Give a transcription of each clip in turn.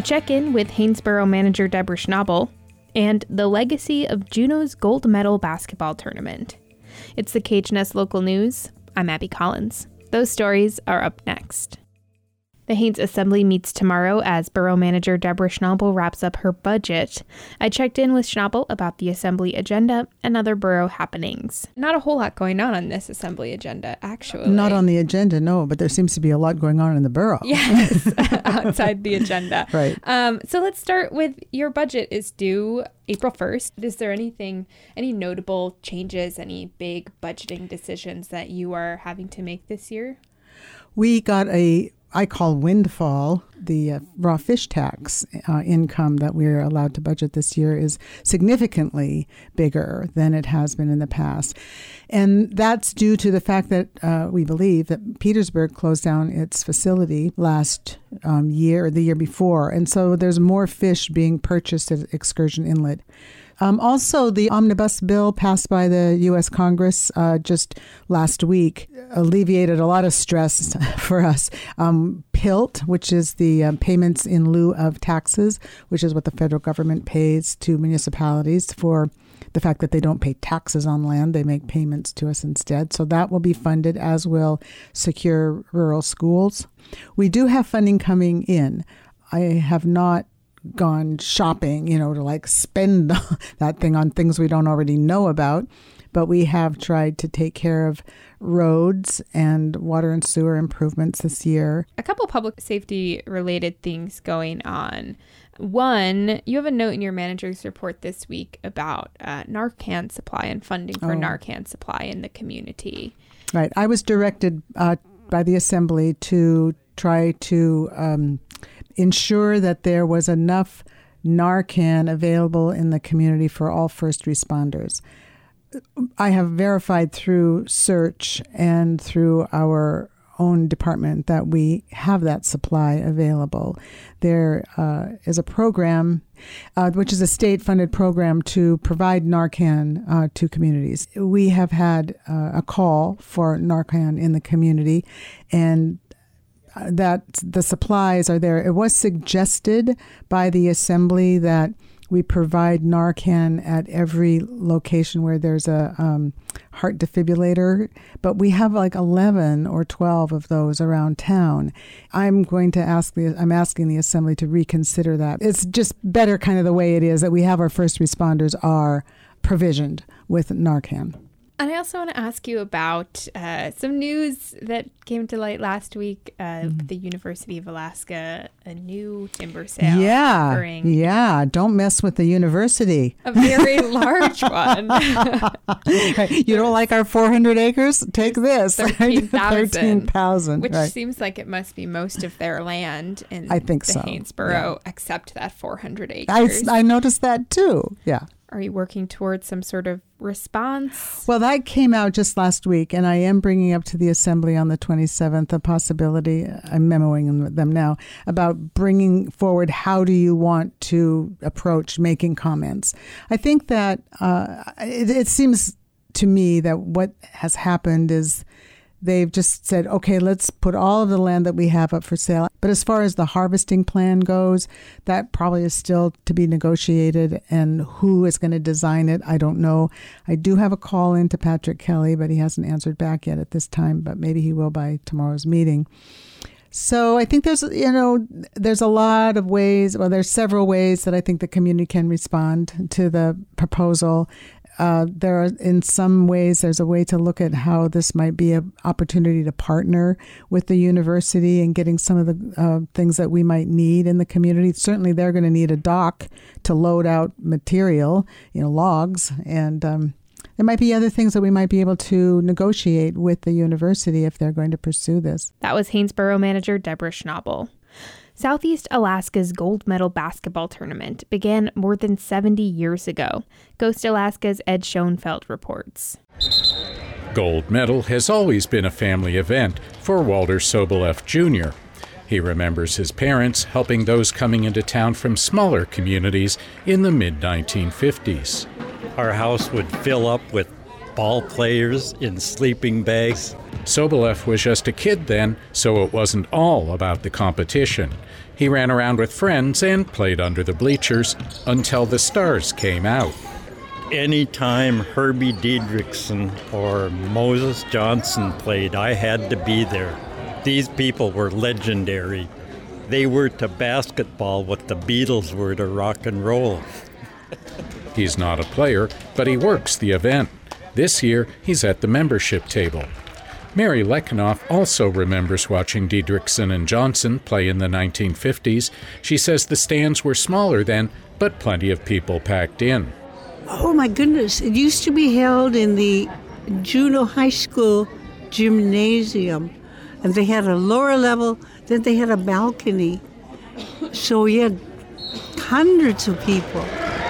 check in with Haynesboro manager Deborah Schnabel, and the legacy of Juneau's gold medal basketball tournament. It's the KHNS Local News. I'm Abby Collins. Those stories are up next. The Haines Assembly meets tomorrow as Borough Manager Deborah Schnabel wraps up her budget. I checked in with Schnabel about the Assembly agenda and other borough happenings. Not a whole lot going on this Assembly agenda, actually. Not on the agenda, no, but there seems to be a lot going on in the borough. Yes, outside the agenda. Right. So let's start with your budget is due April 1st. Is there any notable changes, any big budgeting decisions that you are having to make this year? We got I call windfall, the raw fish tax income that we're allowed to budget this year is significantly bigger than it has been in the past. And that's due to the fact that we believe that Petersburg closed down its facility last year or the year before. And so there's more fish being purchased at Excursion Inlet. Also, the omnibus bill passed by the U.S. Congress just last week alleviated a lot of stress for us. PILT, which is the payments in lieu of taxes, which is what the federal government pays to municipalities for the fact that they don't pay taxes on land. They make payments to us instead. So that will be funded, as will Secure Rural Schools. We do have funding coming in. I have not gone shopping, to spend that thing on things we don't already know about. But we have tried to take care of roads and water and sewer improvements this year. A couple public safety related things going on. One, you have a note in your manager's report this week about Narcan supply and funding for Narcan supply in the community. Right. I was directed by the Assembly to try to ensure that there was enough Narcan available in the community for all first responders. I have verified through search and through our own department that we have that supply available. There is a program, which is a state-funded program to provide Narcan to communities. We have had a call for Narcan in the community, and that the supplies are there. It was suggested by the Assembly that we provide Narcan at every location where there's a heart defibrillator, but we have 11 or 12 of those around town. I'm asking the Assembly to reconsider that. It's just better kind of the way it is, that we have our first responders are provisioned with Narcan. And I also want to ask you about some news that came to light last week. The University of Alaska, a new timber sale. Yeah. Don't mess with the university. A very large one. You don't like our 400 acres? Take this. 13,000. Which seems like it must be most of their land in Haynesboro, except that 400 acres. I noticed that too. Yeah. Are you working towards some sort of response? Well, that came out just last week, and I am bringing up to the Assembly on the 27th a possibility, I'm memoing them now, about bringing forward how do you want to approach making comments. I think that it seems to me that what has happened is they've just said, okay, let's put all of the land that we have up for sale. But as far as the harvesting plan goes, that probably is still to be negotiated. And who is going to design it, I don't know. I do have a call in to Patrick Kelly, but he hasn't answered back yet at this time. But maybe he will by tomorrow's meeting. So I think there's a lot of ways, there's several ways that I think the community can respond to the proposal. There are, in some ways, there's a way to look at how this might be an opportunity to partner with the university and getting some of the things that we might need in the community. Certainly, they're going to need a dock to load out material, logs, and there might be other things that we might be able to negotiate with the university if they're going to pursue this. That was Haynesboro manager Deborah Schnabel. Southeast Alaska's gold medal basketball tournament began more than 70 years ago. Ghost Alaska's Ed Schoenfeld reports. Gold medal has always been a family event for Walter Soboleff Jr. He remembers his parents helping those coming into town from smaller communities in the mid-1950s. Our house would fill up with ball players in sleeping bags. Sobolev was just a kid then, so it wasn't all about the competition. He ran around with friends and played under the bleachers until the stars came out. Anytime Herbie Diedrichson or Moses Johnson played, I had to be there. These people were legendary. They were to basketball what the Beatles were to rock and roll. He's not a player, but he works the event. This year, he's at the membership table. Mary Lekanoff also remembers watching Diedrichson and Johnson play in the 1950s. She says the stands were smaller then, but plenty of people packed in. Oh my goodness, it used to be held in the Juneau High School gymnasium. And they had a lower level, then they had a balcony. So we had hundreds of people.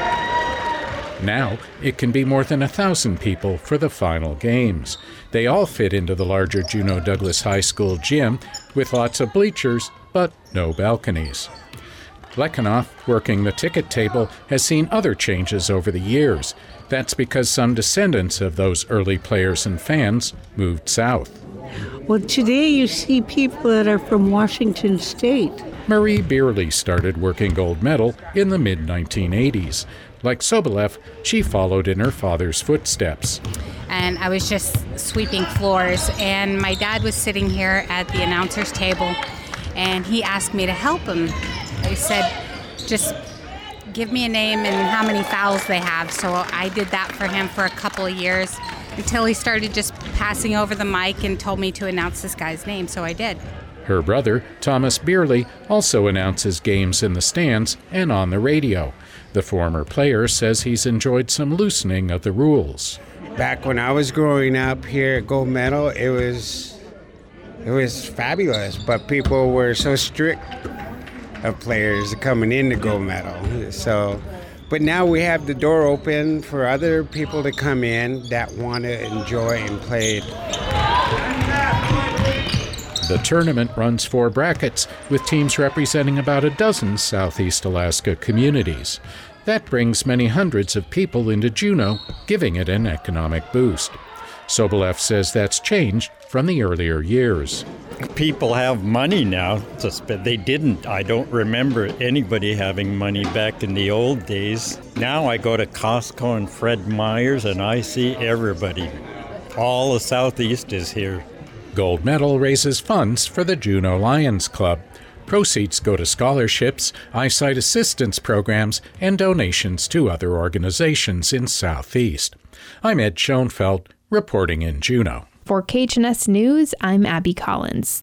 Now, it can be more than 1,000 people for the final games. They all fit into the larger Juneau Douglas High School gym with lots of bleachers, but no balconies. Lekanoff, working the ticket table, has seen other changes over the years. That's because some descendants of those early players and fans moved south. Well, today you see people that are from Washington State. Marie Beerley started working gold medal in the mid-1980s. Like Sobolev, she followed in her father's footsteps. And I was just sweeping floors, and my dad was sitting here at the announcer's table, and he asked me to help him. He said, just give me a name and how many fouls they have. So I did that for him for a couple of years until he started just passing over the mic and told me to announce this guy's name, so I did. Her brother, Thomas Beerley, also announces games in the stands and on the radio. The former player says he's enjoyed some loosening of the rules. Back when I was growing up here at Gold Medal, it was fabulous, but people were so strict of players coming into Gold Medal. So, but now we have the door open for other people to come in that want to enjoy and play. The tournament runs 4 brackets with teams representing about a dozen Southeast Alaska communities. That brings many hundreds of people into Juneau, giving it an economic boost. Sobolev says that's changed from the earlier years. People have money now to spend. They didn't. I don't remember anybody having money back in the old days. Now I go to Costco and Fred Meyer's and I see everybody. All the Southeast is here. Gold Medal raises funds for the Juneau Lions Club. Proceeds go to scholarships, eyesight assistance programs, and donations to other organizations in Southeast. I'm Ed Schoenfeld, reporting in Juneau. For KHNS News, I'm Abby Collins.